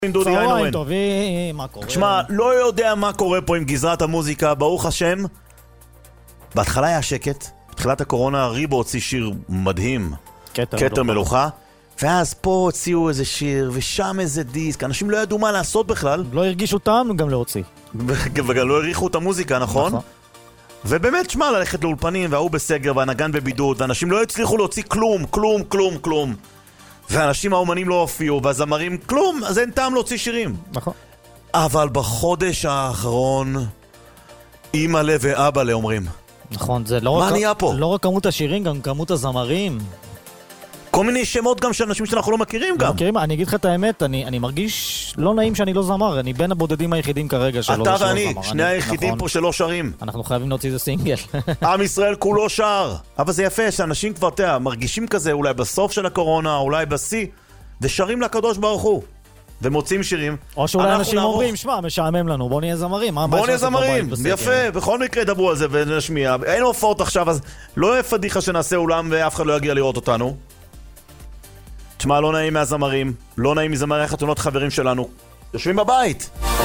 דודי איינמן. צהריים טובים, מה קורה? תשמע, לא יודע מה קורה פה עם גזרת המוזיקה, ברוך השם. בהתחלה היה שקט, בתחילת הקורונה ריבו הוציא שיר מדהים, כתר מלוכה, ואז פה הוציאו איזה שיר, ושם איזה דיסק, אנשים לא ידעו מה לעשות בכלל. לא הרגישו טעם גם להוציא. וגם לא הריחו את המוזיקה, נכון? ובאמת, תשמע, ללכת לאולפנים, והוא בסגר, והנגן בבידוד, ואנשים לא הצליחו להוציא כלום. ואנשים האומנים לא הופיעו, והזמרים כלום, אז אין טעם להוציא שירים. נכון. אבל בחודש האחרון, אמא לב ואבא לה אומרים. נכון, זה לא מה רק, נהיה פה? לא רק כמות השירים, גם כמות הזמרים. כל מיני שמות גם של אנשים שאנחנו לא מכירים גם. מכירים, אני אגיד לך את האמת, אני מרגיש לא נעים שאני לא זמר, אני בין הבודדים היחידים כרגע שלא זמר. אתה ואני, שני היחידים פה שלא שרים. אנחנו חייבים להוציא איזה סינגל. עם ישראל כולו שר. אבל זה יפה שאנשים כבר מרגישים כזה, אולי בסוף של הקורונה, אולי בשיא, ושרים לקדוש ברוך הוא. ומוצאים שירים. או שאולי אנשים אומרים, שמע, משעמם לנו, בוא נהיה זמרים. בוא נהיה זמרים, יפה, בכל מקרה דברו על זה ונשמיע. אין הופעות עכשיו, אז לא יהיה פדיחה שנעשה אולם ואף אחד לא יגיע לראות אותנו. תשמע, לא נעים מהזמרים, לא נעים מזמרי החתונות חברים שלנו. יושבים בבית.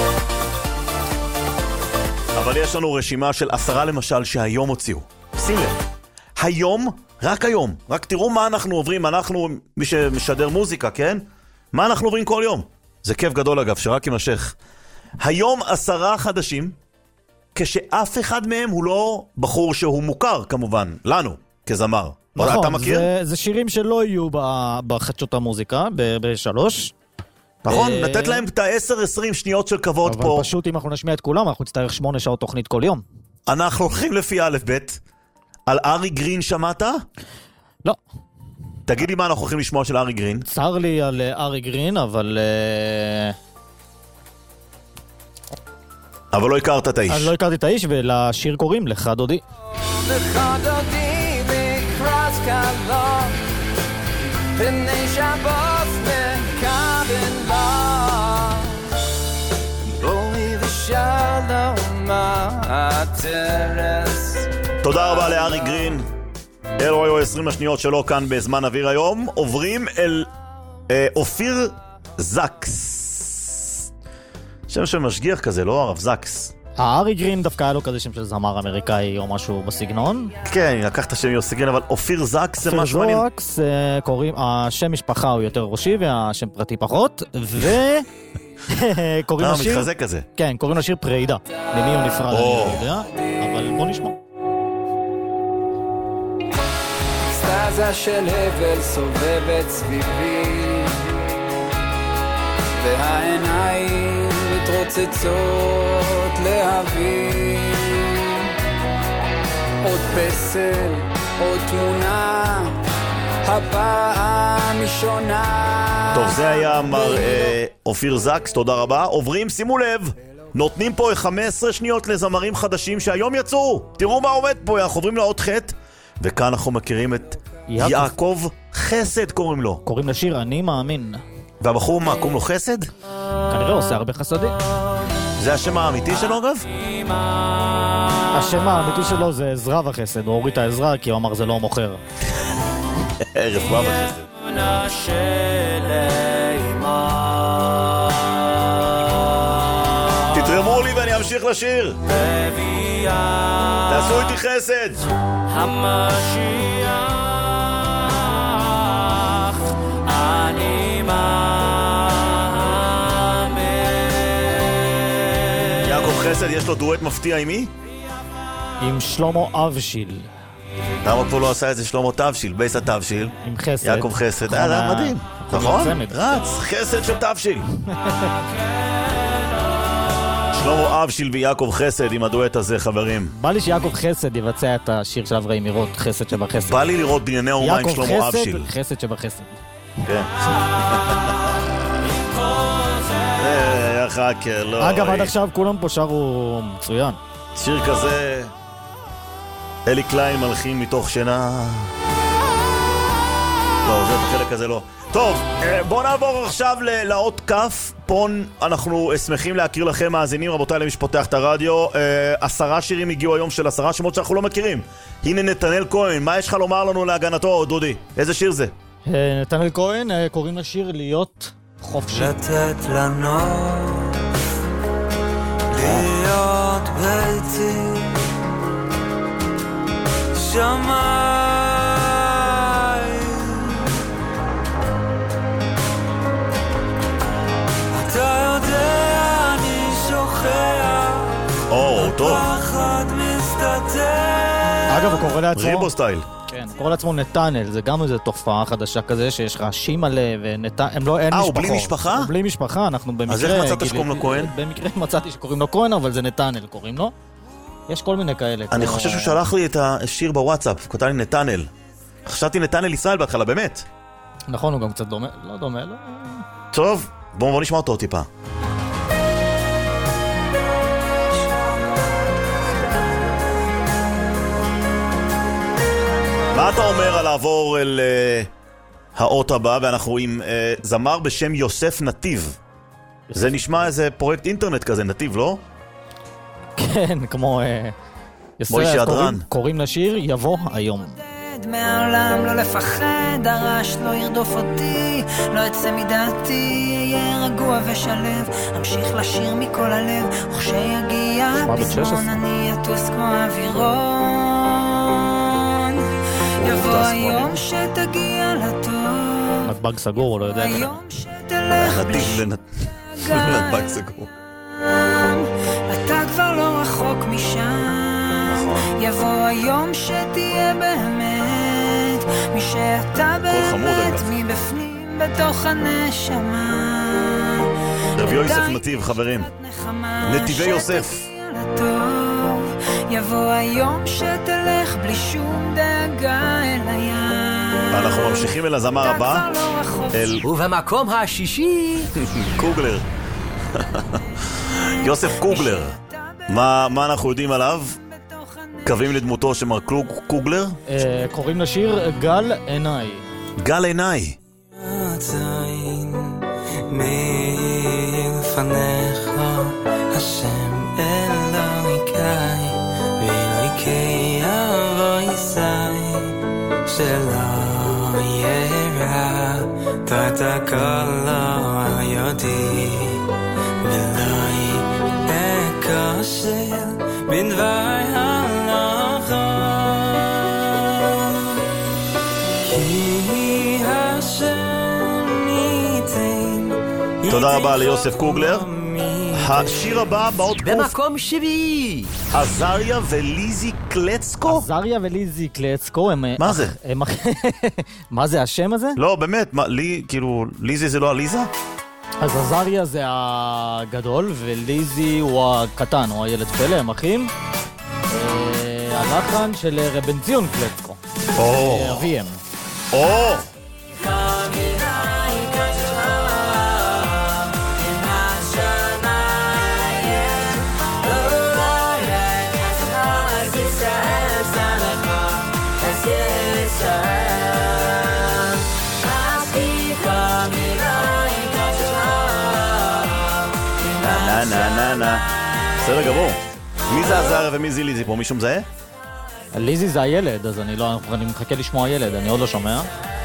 אבל יש לנו רשימה של 10 למשל שהיום הוציאו. שים לב. היום, רק תראו מה אנחנו עוברים, אנחנו, מי שמשדר מוזיקה, כן? מה אנחנו עוברים כל יום? זה כיף גדול אגב, שרק יימשך. היום 10 חדשים, כשאף אחד מהם הוא לא בחור שהוא מוכר כמובן, לנו, כזמר. נכון, אתה מכיר? זה שירים שלא יהיו בחדשות המוזיקה, ב3. נכון, לתת להם את ה-10-20 שניות של כבוד פה. אבל פשוט אם אנחנו נשמיע את כולם, אנחנו נצטרך 8 שעות תוכנית כל יום. אנחנו הולכים לפי א' ב'. על ארי גרין שמעת? לא. תגיד לי מה אנחנו הולכים לשמוע של ארי גרין. צר לי על ארי גרין, אבל לא הכרת את האיש. אני לא הכרתי את האיש, ולשיר קוראים לך דודי. לך דודי מקרוס קלות פני שבוס מקבל לך בואי ושלום הטרס. תודה רבה לארי גרין. אלו 20 השניות שלו כאן בזמן אוויר היום. עוברים אל אופיר זקס. שם שמשגיח כזה, לא הרב זקס. הארי גרין דווקא היה לו כזה שם של זמר אמריקאי או משהו בסגנון. כן, לקחת שם יוסי גרין, אבל אופיר זקס זה משהו מעניין. אופיר זקס, השם משפחה הוא יותר ראשי והשם פרטי פחות, קוראים לשיר... מתחזק כזה. כן, קוראים לשיר פרידה. למי הוא נפרד, אני לא יודע, אבל בוא נשמע. סטאזה של הבל סובבת סביבי והעיניים מתרוצצות להבין עוד פסל, עוד תמונה הפעם שונה. טוב, זה היה מר אופיר זקס, תודה רבה. עוברים, שימו לב, נותנים פה 15 שניות לזמרים חדשים שהיום יצאו. תראו מה עומד פה, אנחנו עוברים לעוד חטא, וכאן אנחנו מכירים את יעקב חסד קוראים לו. קוראים לשיר אני מאמין. והבחור מה, קוראים לו חסד? כנראה עושה הרבה חסדים. זה השם האמיתי שלו אגב? השם האמיתי שלו זה עזרא וחסד, הוא הוריד את העזרא כי הוא אמר זה לא מוכר. רפואה וחסד. תתרמו לי ואני אמשיך לשיר. תעשו איתי חסד. המשיח אני מאמין. יעקב חסד יש לו דואט מפתיע עם מי? עם שלמה אבשיל. למה כבר לא עשה את זה שלמה תבשיל? בייס התבשיל. עם חסד. יעקב חסד. זה מדהים. נכון? רץ, חסד של תבשיל. שלמה אבשיל ויעקב חסד עם הדואט הזה, חברים. בא לי שיעקב חסד יבצע את השיר של אברהם מירות, חסד שבחסד. בא לי לראות בנייני אומה עם שלמה אבשיל. יעקב חסד, חסד שבחסד. כן. חקר, לא. אגב, עד עכשיו כולם פה שרו מצוין. שיר כזה, אלי קליין מלחין מתוך שינה. לא, זה בחלק הזה לא. טוב, בואו נעבור עכשיו לאות כף. פה אנחנו שמחים להכיר לכם מאזינים, רבותיי, למי שפותח את הרדיו. 10 שירים הגיעו היום של 10 שמות שאנחנו לא מכירים. הנה נתנאל כהן, מה יש לך לומר לנו להגנתו, דודי? איזה שיר זה? נתנאל כהן, קוראים לשיר להיות חופשי. לתת לנוף להיות ביתי שמיים אתה יודע אני שוכח בפחד מסתתר. אגב, הוא קורא לעצמו... ריבו סטייל. כן, הוא קורא לעצמו נתנאל, זה גם איזו תופעה חדשה כזה, שיש רעשים מלא, הם לא, אין משפחות. הוא בלי משפחה? הוא בלי משפחה, אנחנו במקרה... אז איך מצאת שקוראים לו כהן? במקרה מצאתי שקוראים לו כהן, אבל זה נתנאל קוראים לו. יש כל מיני כאלה. אני חושב שהוא שלח לי את השיר בוואטסאפ, הוא כתב לי נתנאל. חשבתי נתנאל ישראל בהתחלה, באמת. נכון, הוא גם קצת דומה, לא דומה, לא... טוב, בואו נשמע אותו טיפה. מה אתה אומר על לעבור אל האות הבא, ואנחנו עם זמר בשם יוסף נתיב. זה נשמע איזה פרויקט אינטרנט כזה, נתיב, לא? כן, כמו... מוישי אדרן. קוראים לשיר יבוא היום. מהעולם לא לפחד, הרעש לא ירדוף אותי, לא אצא מדעתי, יהיה רגוע ושלב, אמשיך לשיר מכל הלב, וכשיגיע פזמון אני אטוס כמו אווירון. יבוא היום שתגיע לטוב, נתב"ג סגור, הוא לא יודע. היום שתלך בלי נתב"ג סגור. אתה כבר לא רחוק משם, יבוא היום שתהיה באמת מי שאתה באמת מבפנים בתוך הנשמה. רבי יוסף נתיב, חברים, נתיבי יוסף. יבוא היום שתלך בלי שום דאגה אל הים. אנחנו ממשיכים אל הזמר הבא, ובמקום השישי קוגלר. יוסף קוגלר. מה אנחנו יודעים עליו? קווים לדמותו שמר קוגלר? קוראים לשיר גל עיניי. גל עיניי. מלפניך השם אלוהיקי ואלוהיקי אבויסי שלא ירע תתה קולו על ידי ולא אכשל בדבר הלכה כי השם ייתן. תודה רבה ליוסף קוגלר. השיר הבא באות קוף. במקום שביעי עזריה וליזי קלצקו? עזריה וליזי קלצקו הם... מה זה? מה זה השם הזה? לא, באמת, כאילו, ליזי זה לא עליזה? אז עזריה זה הגדול וליזי הוא הקטן, הוא הילד פלא, הם אחים. הלחן של רבן ציון קלצקו. אביהם. בסדר גמור. מי זה עזריה ומי זה ליזי פה? מישהו מזהה? ליזי זה הילד, אז אני מחכה לשמוע ילד, אני עוד לא שומע.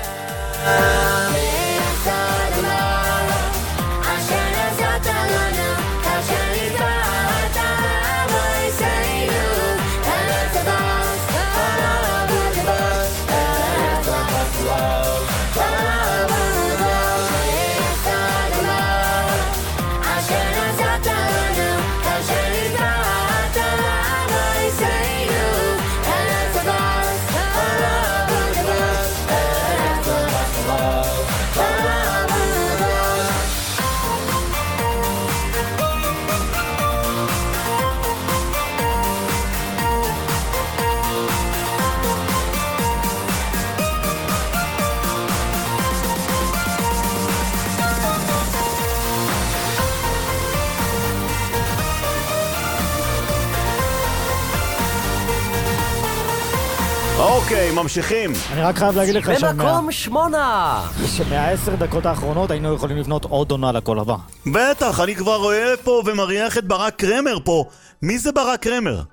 אוקיי, ממשיכים. אני רק חייב להגיד לך במקום 8 שמ10 דקות האחרונות היינו יכולים לבנות עוד עונה לכל הבא. בטח, אני כבר רואה פה ומריח את ברק קרמר פה. מי זה ברק קרמר?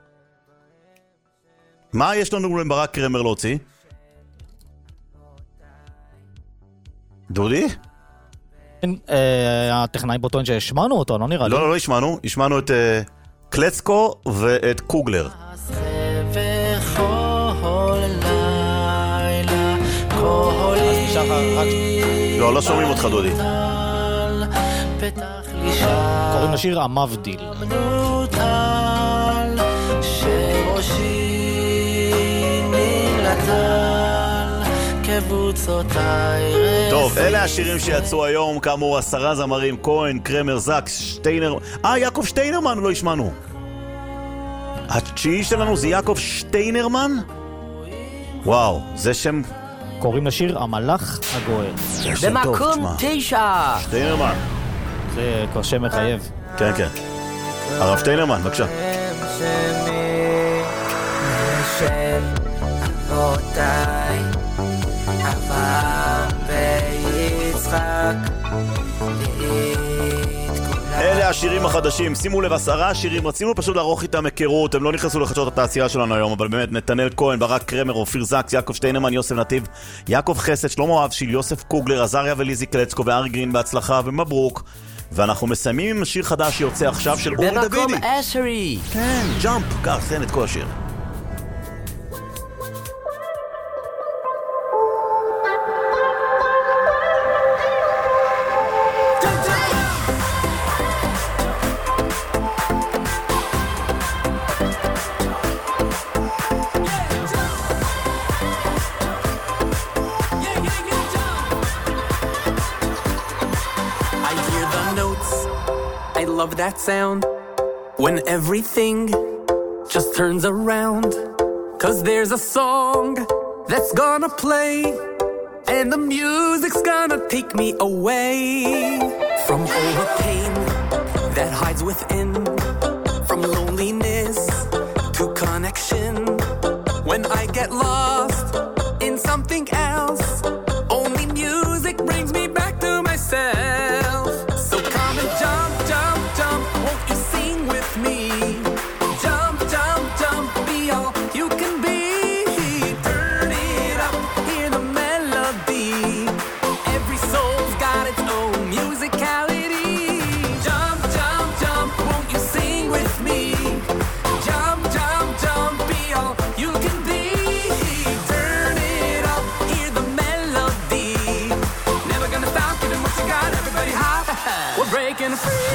מה יש לנו לברק קרמר להוציא? דודי? הטכנאי בוטון שהשמענו אותו, לא נראה לי. לא השמענו. השמענו את קלצקו ואת קוגלר. לא שומעים אותך דודי. קוראים לשיר המבדיל. טוב, אלה השירים שיצאו היום, כאמור 10 זמרים, כהן, קרמר, זקס, שטיינר... יעקב שטיינרמן לא השמענו. התשיעי שלנו זה יעקב שטיינרמן? וואו, זה שם... קוראים לשיר המלאך הגואל. במקום 9. שטיינרמן. זה כבר שם מחייב. כן, כן. הרב שטיינרמן, בבקשה. של אבותיי אברהם ויצחק. אלה השירים החדשים, שימו לב 10 שירים, רצינו פשוט לערוך איתם היכרות, הם לא נכנסו לחדשות התעשייה שלנו היום, אבל באמת נתנאל כהן, ברק קרמר, אופיר זקס, יעקב שטיינרמן, יוסף נתיב, יעקב חסד, שלמה אבשיל, יוסף קוגלר, עזריה וליזי קלצקו וארי גרין, בהצלחה ומברוק. ואנחנו מסיימים עם שיר חדש שיוצא עכשיו של אורי דוידי. במקום 10. כן, ג'אמפ, כך, תן את כל השיר. Love that sound when everything just turns around, 'cause there's a song that's gonna play and the music's gonna take me away from all the pain that hides within, from loneliness to connection. When I get lost in something else, only music brings me back to myself. So come and jump, jump, jump, won't you sing with me? Jump, jump, jump, be all you can be. Turn it up, hear the melody. Every soul's got its own musicality. Jump, jump, jump, won't you sing with me? Jump, jump, jump, be all you can be. Turn it up, hear the melody. Never gonna stop, giving what you got, everybody hot. We're breaking free.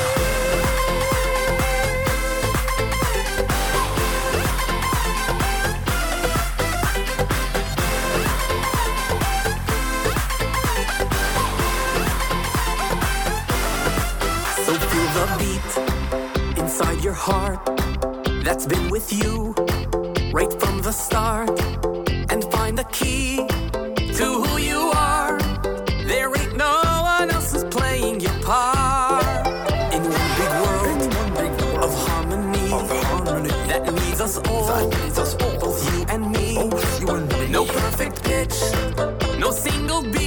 So feel the beat inside your heart that's been with you right from the start, and find the key to who you are. There ain't no one else who's playing your part in one big world of harmony that needs us all, both you and me. No perfect pitch, no single beat.